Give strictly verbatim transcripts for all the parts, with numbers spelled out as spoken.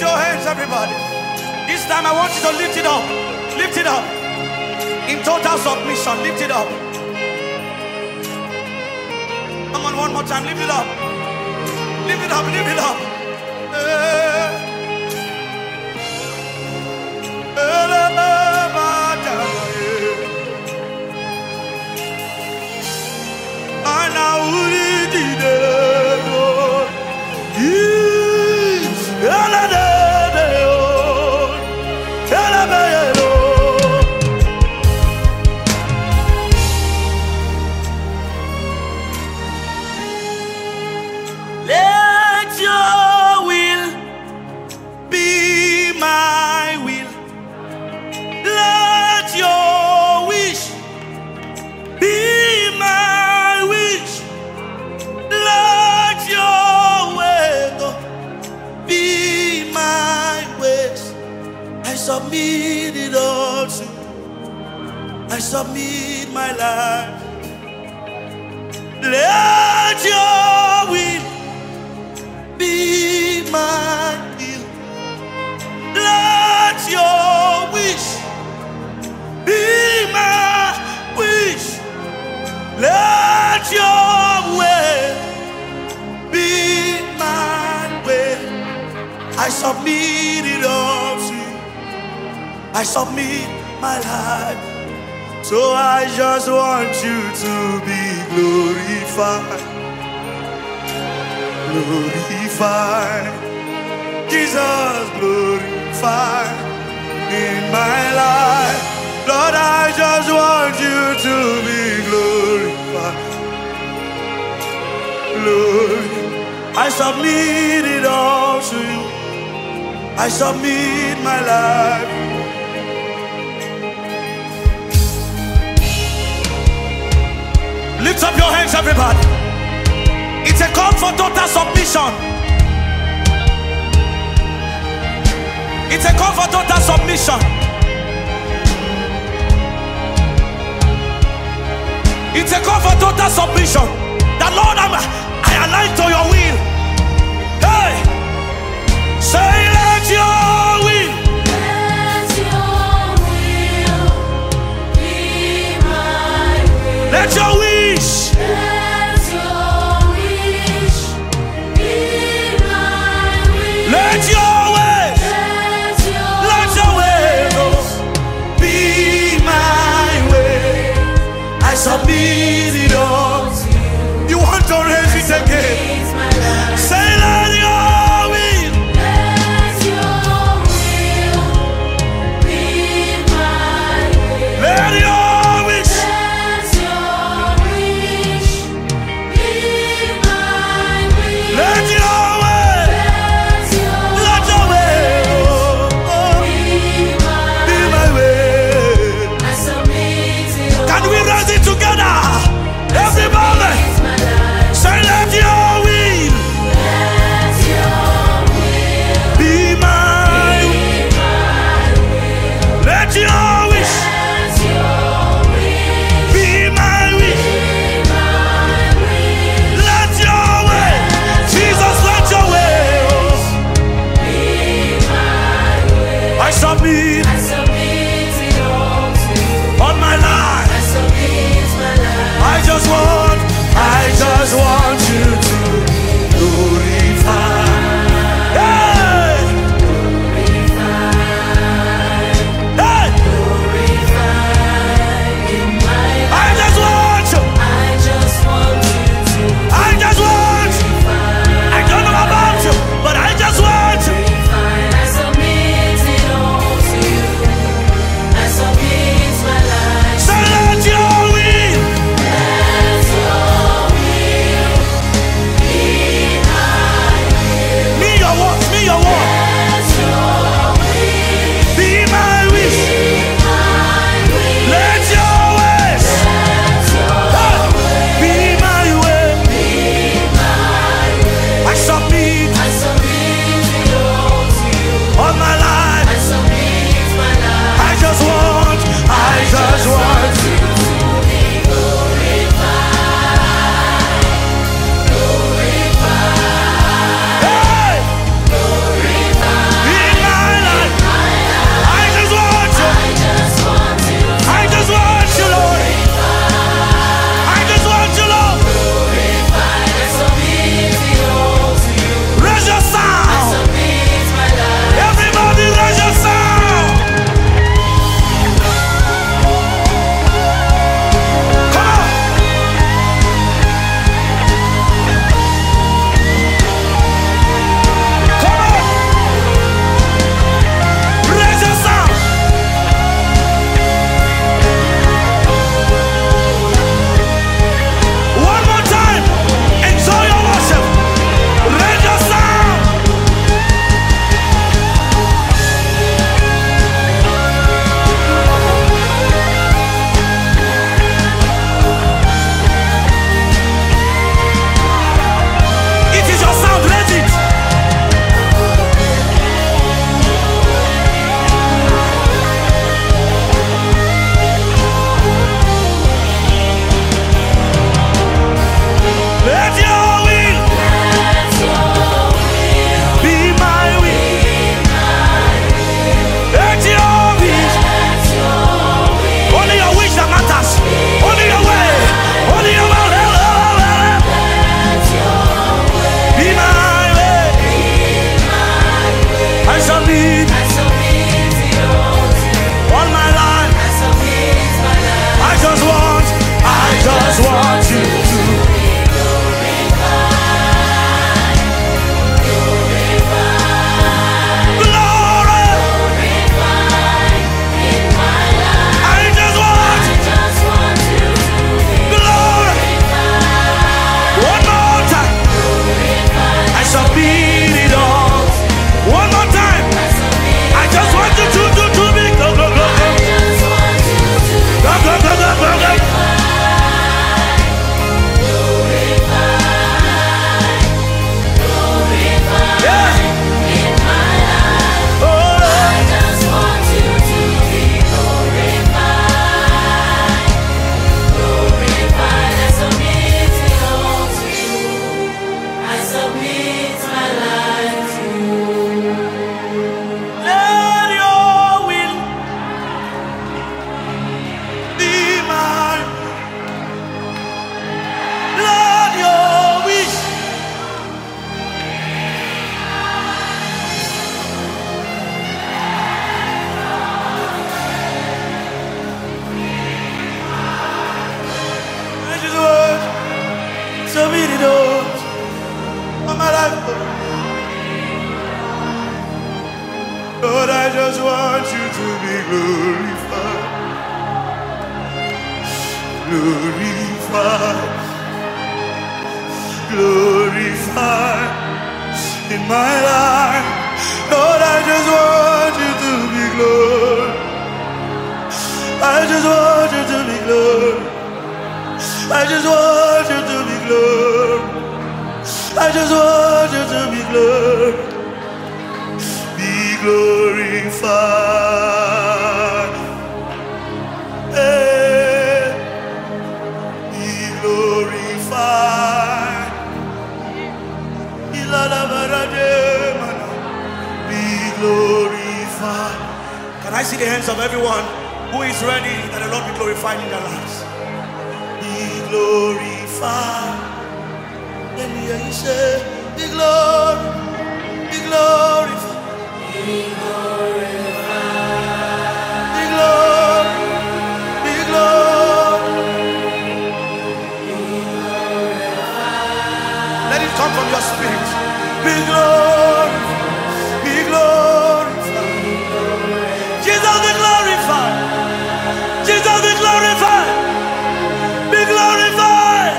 your hands, everybody. This time I want you to lift it up. Lift it up. In total submission, lift it up. Come on, one more time, lift it up. Lift it up, lift it up. Submit it all to you. I submit my life. Let your will be my will. Let your wish be my wish. Let your way be my way. I submit it all to you. I submit my life. So I just want you to be glorified. Glorified. Jesus glorified in my life. Lord, I just want you to be glorified. Lord, I submit it all to you. I submit my life. Lift up your hands, everybody. It's a call for total submission. It's a call for total submission. It's a call for total submission. The Lord, I'm, I align to your will. Hey, say, let your will. Let your will be my will. Let your wish. Let your wish be my will. Let your way. Let your Let your way go. Be my way. I submit it all to you. You want to raise it again. It's my life. Say, let your will. Let your will be my will. Let your wish. Let your wish be my will. Let your way. Let your Let your way go. be Be my my way. I submit it all. Can we raise it together? Everybody. It's my life. Say, let your will. Let Lord, I just want you to be glorified. Glorified. Glorified in my life. Lord, I just want you to be glorified. I just want you to be glorified. I just want you to be glorified. I just want you to be glorified. Be glorified. Hey. Be glorified. Be glorified. Can I see the hands of everyone who is ready that the Lord be glorified in their lives? Be glorified. Let me hear you say, be glorified. Be glorified. Be glorified. Be glorified. Be glorified. Let it come from your spirit. Be glorified. Be glorified. Jesus be glorified. Jesus be glorified. Be glorified.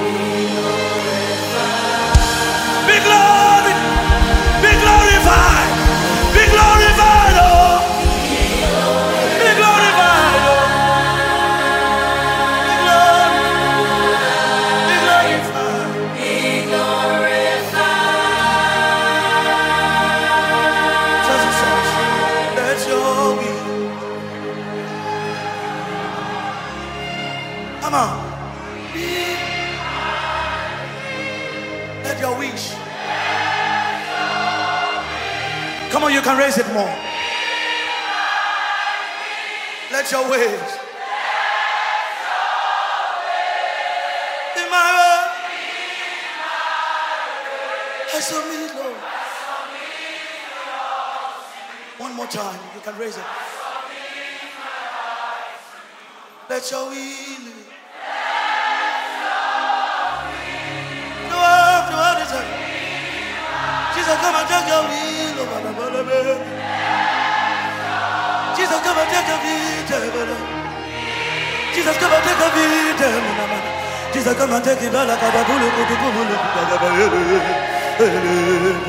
Be glorified. Be glorified. Be glorified. Oh. Be glorified. Oh. Be glorified. Be glorified. Jesus, let your will. Come on. Let your wish. Come on, you can raise it more. Let your ways. In my way. I submit, Lord. One more time. You can raise it. Let your will. No up to all the time. Jesus, come and take your will. Jesus, come and take your will. Jesus, come and take your will. Jesus, come and take it all.